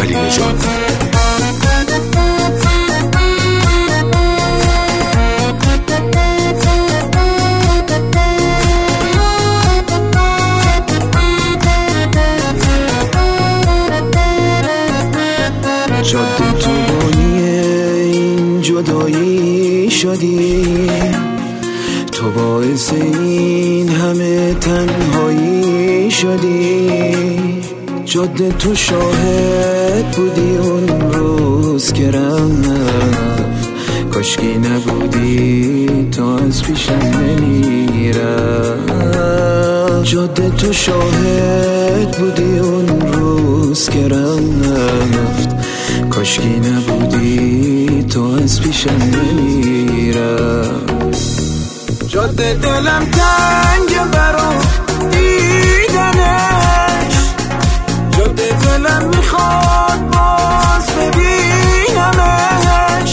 علی نژاد. جاده تو بانی این جدایی شدی، تو باعث این همه تنهایی شدی. جاده تو شاهد بودی اون روز که رفت، کاشکی نبودی تو از پیشم نمیرفت. جاده تو شاهد بودی اون روز که رفت، کاشکی نبودی تو از پیشم نمیرفت. جاده دلم تنگ برا دیدنش، جاده دلم میخواد باز ببینمش،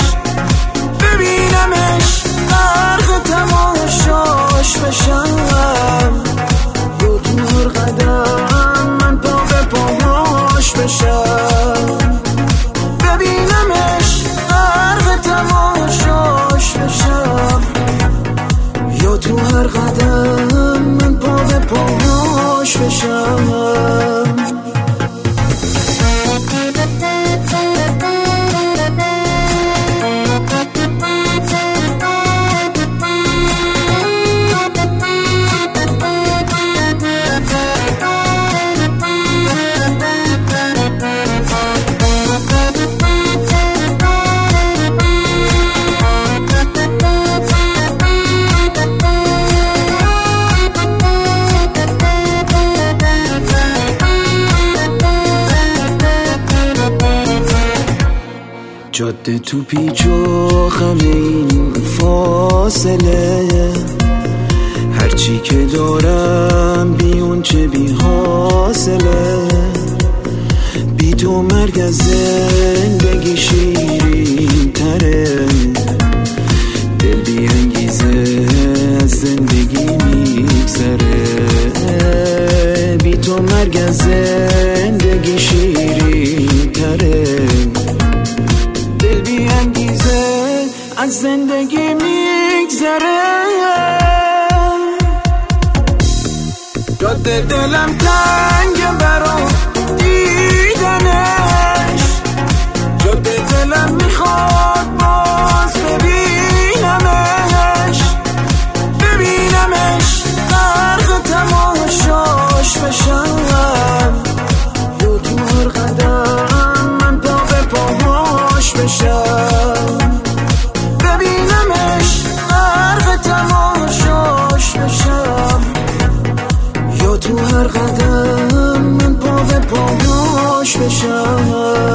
ببینمش غرق تماشاش بشم، یا تو هر قدم من پا به پاهاش بشم، ببینمش غرق تماشاش بشم، یا تو هر قدم من پا به پاهاش بشم. جاده تو پیچ و خم این فاصله، هرچی که دارم بی اون چه بی حاصله. بی تو مرگ از زندگی شیرین تره، دل بی انگیزه از زندگی میگذره. بی تو مرگ از زندگی شیرین تره، بی انگیزه از زندگی میگذره. جاده دلم تنگ برا دیدنش، جاده دلم میخواد باز ببینمش، ببینمش غرق تماشاش بشم، یا تو هر قدم من پا به پاهاش بشم، ببینمش غرق تماشاش بشم، یا تو هر قدم من پا به پاهاش بشم.